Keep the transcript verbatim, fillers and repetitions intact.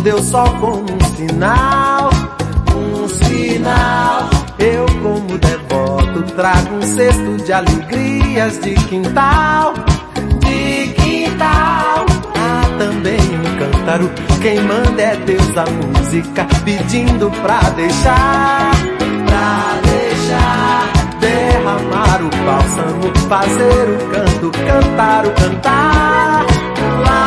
Deus só como um sinal, um sinal. Eu como devoto trago um cesto de alegrias de quintal, de quintal. Há também um cântaro, quem manda é Deus a música, pedindo pra deixar, pra deixar derramar o bálsamo, fazer o canto, cantar o cantar. Lá